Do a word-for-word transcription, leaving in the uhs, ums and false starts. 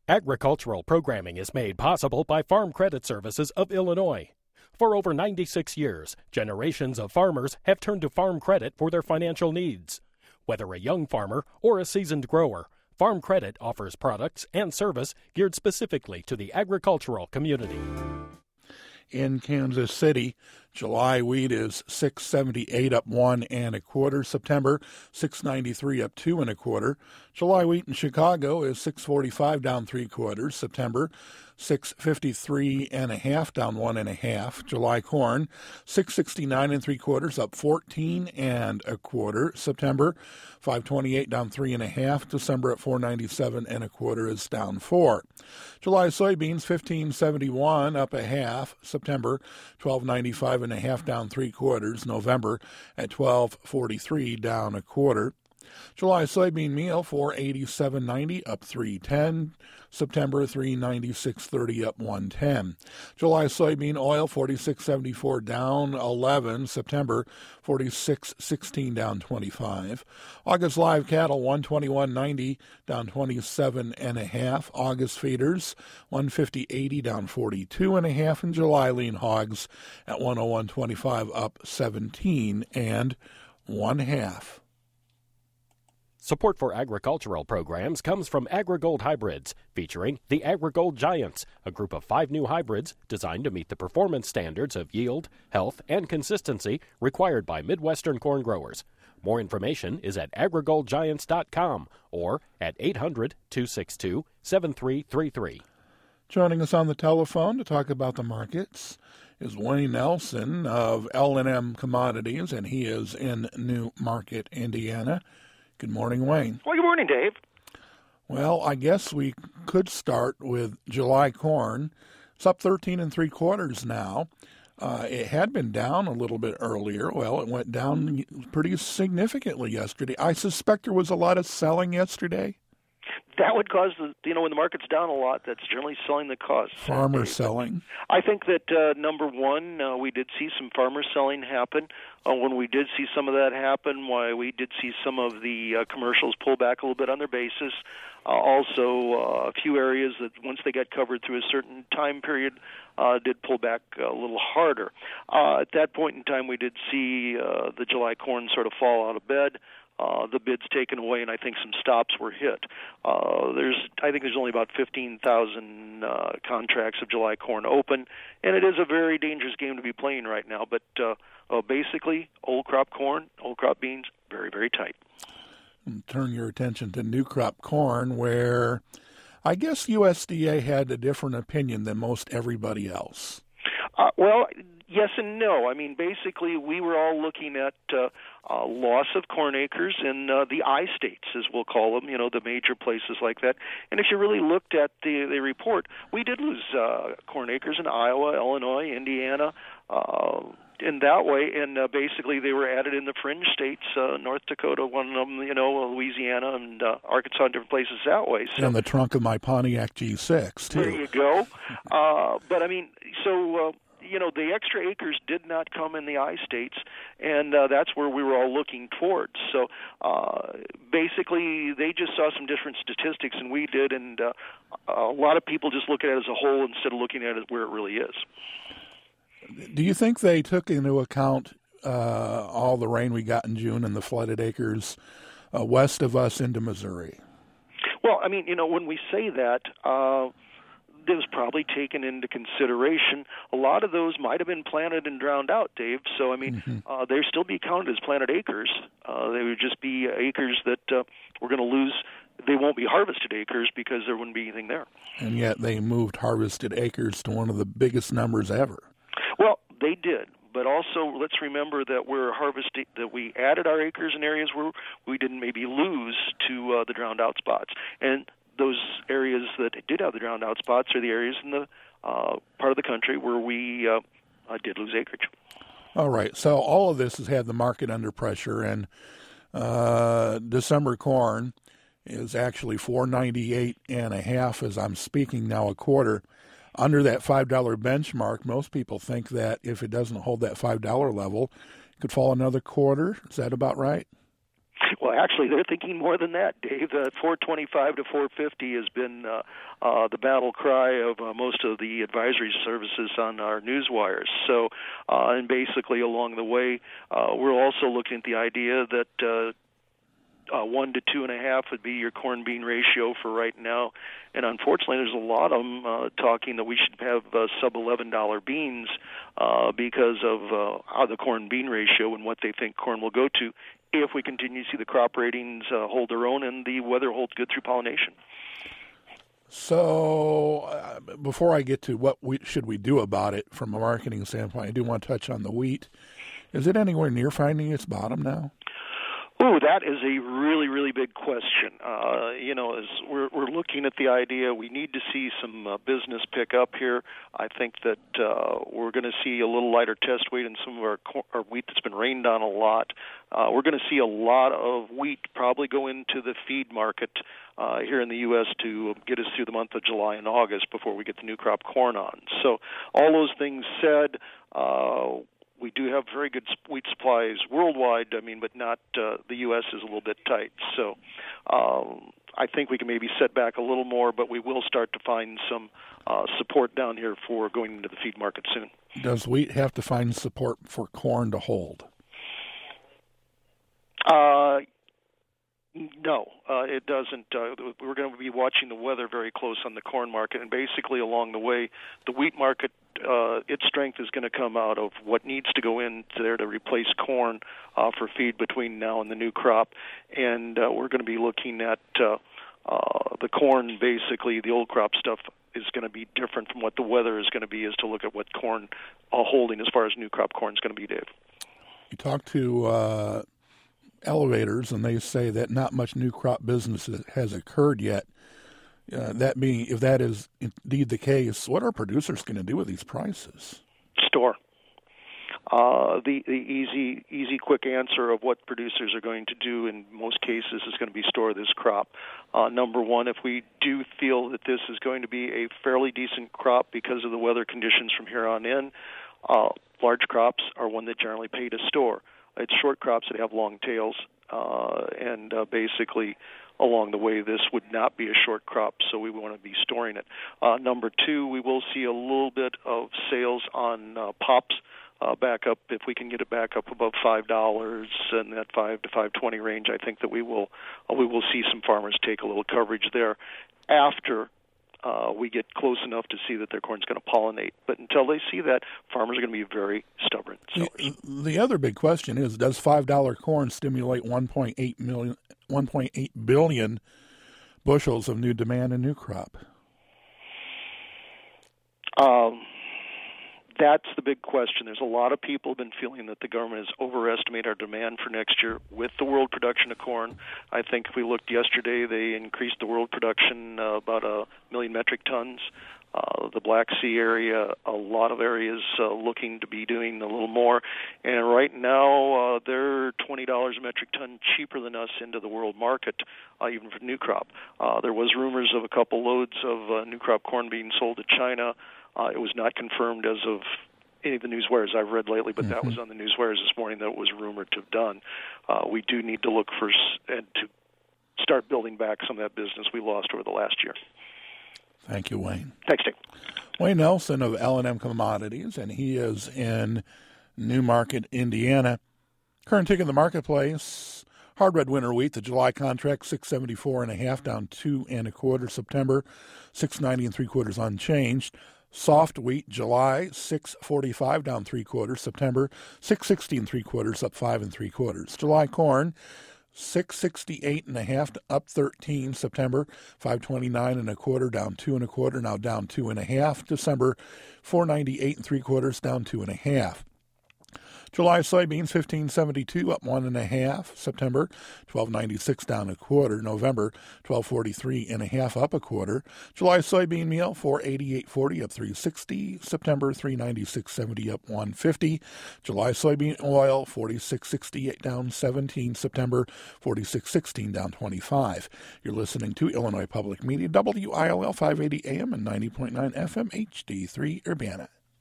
Agricultural programming is made possible by Farm Credit Services of Illinois. For over ninety-six years, generations of farmers have turned to Farm Credit for their financial needs. Whether a young farmer or a seasoned grower, Farm Credit offers products and service geared specifically to the agricultural community. In Kansas City, July wheat is six seventy-eight up one and a quarter. September six ninety-three up two and a quarter. July wheat in Chicago is six forty-five down three quarters. September six fifty-three and a half down one and a half. July corn six sixty-nine and three quarters up fourteen and a quarter. September five twenty-eight down three and a half. December at four ninety-seven and a quarter is down four. July soybeans fifteen seventy-one up a half. September twelve ninety-five and a half down three quarters. November at twelve forty-three down a quarter. July soybean meal four eighty-seven ninety up three ten. September three ninety-six thirty up one ten. July soybean oil forty-six seventy-four down eleven. September forty-six sixteen down twenty-five. August live cattle one twenty-one ninety down twenty-seven and a half. August feeders one fifty eighty down forty-two and a half. And July lean hogs at one oh one twenty-five up seventeen and one half. Support for agricultural programs comes from AgriGold Hybrids, featuring the AgriGold Giants, a group of five new hybrids designed to meet the performance standards of yield, health, and consistency required by Midwestern corn growers. More information is at agri gold giants dot com or at eight hundred, two six two, seven three three three. Joining us on the telephone to talk about the markets is Wayne Nelson of L and M Commodities, and he is in New Market, Indiana. Good morning, Wayne. Well, good morning, Dave. Well, I guess we could start with July corn. It's up thirteen and three quarters now. Uh, it had been down a little bit earlier. Well, it went down pretty significantly yesterday. I suspect there was a lot of selling yesterday. That would cause the, you know, when the market's down a lot, that's generally selling the cause. Farmer selling. I think that, uh, number one, uh, we did see some farmer selling happen. Uh, when we did see some of that happen, why we did see some of the uh, commercials pull back a little bit on their basis. Uh, also, uh, a few areas that once they got covered through a certain time period uh, did pull back a little harder. Uh, at that point in time, we did see uh, the July corn sort of fall out of bed. Uh, the bids taken away, and I think some stops were hit. Uh, there's, I think there's only about fifteen thousand uh, contracts of July corn open, and it is a very dangerous game to be playing right now. But uh, uh, basically, old crop corn, old crop beans, very, very tight. Turn your attention to new crop corn, where I guess U S D A had a different opinion than most everybody else. Uh, well, yes and no. I mean, basically, we were all looking at uh, uh, loss of corn acres in uh, the I states, as we'll call them, you know, the major places like that. And if you really looked at the, the report, we did lose uh, corn acres in Iowa, Illinois, Indiana, uh, in that way. And uh, basically, they were added in the fringe states, uh, North Dakota, one of them, you know, Louisiana, and uh, Arkansas, and different places that way. So, and the trunk of my Pontiac G six, too. There you go. Uh, but, I mean, so... Uh, You know, the extra acres did not come in the I states, and uh, that's where we were all looking towards. So uh, basically, they just saw some different statistics than we did, and uh, a lot of people just look at it as a whole instead of looking at it where it really is. Do you think they took into account uh, all the rain we got in June and the flooded acres uh, west of us into Missouri? Well, I mean, you know, when we say that, uh, it was probably taken into consideration. A lot of those might have been planted and drowned out, Dave. So, I mean, mm-hmm. uh, they'd still be counted as planted acres. Uh, they would just be acres that uh, we're going to lose. They won't be harvested acres because there wouldn't be anything there. And yet they moved harvested acres to one of the biggest numbers ever. Well, they did. But also, let's remember that we're harvesting, that we added our acres in areas where we didn't maybe lose to uh, the drowned out spots. And those areas that did have the drowned out spots are the areas in the uh, part of the country where we uh, uh, did lose acreage. All right. So all of this has had the market under pressure, and uh, December corn is actually four ninety-eight and a half as I'm speaking now, a quarter under that five dollar benchmark. Most people think that if it doesn't hold that five dollar level, it could fall another quarter. Is that about right? Well, Well, actually, they're thinking more than that, Dave. Uh, four twenty-five to four fifty has been uh, uh, the battle cry of uh, most of the advisory services on our news wires. So, uh, and basically along the way, uh, we're also looking at the idea that uh, Uh, one to two and a half would be your corn-bean ratio for right now, and unfortunately, there's a lot of them uh, talking that we should have uh, sub eleven dollar beans uh, because of uh, how the corn-bean ratio and what they think corn will go to if we continue to see the crop ratings uh, hold their own and the weather holds good through pollination. So, uh, before I get to what we, should we do about it from a marketing standpoint, I do want to touch on the wheat. Is it anywhere near finding its bottom now? Oh, that is a really, really big question. Uh, you know, as we're we're looking at the idea, we need to see some uh, business pick up here. I think that uh, we're going to see a little lighter test weight in some of our, cor- our wheat that's been rained on a lot. Uh, we're going to see a lot of wheat probably go into the feed market uh, here in the U S to get us through the month of July and August before we get the new crop corn on. So all those things said, uh, we do have very good wheat supplies worldwide, I mean, but not uh, the U S is a little bit tight. So um, I think we can maybe set back a little more, but we will start to find some uh, support down here for going into the feed market soon. Does wheat have to find support for corn to hold? Uh, no, uh, it doesn't. Uh, we're going to be watching the weather very close on the corn market, and basically along the way, the wheat market, uh, its strength is going to come out of what needs to go in there to replace corn uh, for feed between now and the new crop, and uh, we're going to be looking at uh, uh, the corn, basically the old crop stuff is going to be different from what the weather is going to be, is to look at what corn uh, holding as far as new crop corn is going to be, Dave. You talk to uh, elevators, and they say that not much new crop business has occurred yet. Uh, that being, if that is indeed the case, what are producers going to do with these prices? Store. Uh, the the easy, easy, quick answer of what producers are going to do in most cases is going to be store this crop. Uh, number one, if we do feel that this is going to be a fairly decent crop because of the weather conditions from here on in, uh, large crops are one that generally pay to store. It's short crops that have long tails, uh, and uh, basically along the way this would not be a short crop, so we want to be storing it. Uh, number two, we will see a little bit of sales on uh, pops uh, back up. If we can get it back up above five dollars in that five to five twenty range, I think that we will uh, we will see some farmers take a little coverage there after Uh, we get close enough to see that their corn's going to pollinate. But until they see that, farmers are going to be very stubborn. The, the other big question is, does five dollar corn stimulate one point eight million, one point eight billion bushels of new demand in new crop? Um, that's the big question. There's a lot of people have been feeling that the government has overestimated our demand for next year with the world production of corn. I think if we looked yesterday, they increased the world production uh, about a million metric tons. Uh, the Black Sea area, a lot of areas uh, looking to be doing a little more. And right now, uh, they're twenty dollars a metric ton cheaper than us into the world market, uh, even for new crop. Uh, there was rumors of a couple loads of uh, new crop corn being sold to China. Uh, it was not confirmed as of any of the news wires I've read lately, but mm-hmm. that was on the news wires this morning that it was rumored to have done. Uh, we do need to look for and to start building back some of that business we lost over the last year. Thank you, Wayne. Thanks, Dave. Wayne Nelson of L and M Commodities, and he is in New Market, Indiana. Current tick in the marketplace: hard red winter wheat, the July contract six seventy-four and a half, down two and a quarter. September six ninety and three quarters unchanged. Soft wheat July six forty-five, down three quarters. September six sixty and three quarters, up five and three quarters. July corn six sixty-eight and a half, up thirteen. September five twenty-nine and a quarter, down two and a quarter, now down two and a half. December four ninety-eight and three quarters, down two and a half. July soybeans fifteen seventy-two, up one and a half. September twelve ninety-six, down a quarter. November twelve forty-three and a half, up a quarter. July soybean meal four eighty-eight forty, up three sixty. September three ninety-six seventy, up one fifty. July soybean oil forty-six sixty-eight, down seventeen. September forty-six sixteen, down twenty-five. You're listening to Illinois Public Media, W I L L five eighty A M and ninety point nine F M, H D three Urbana.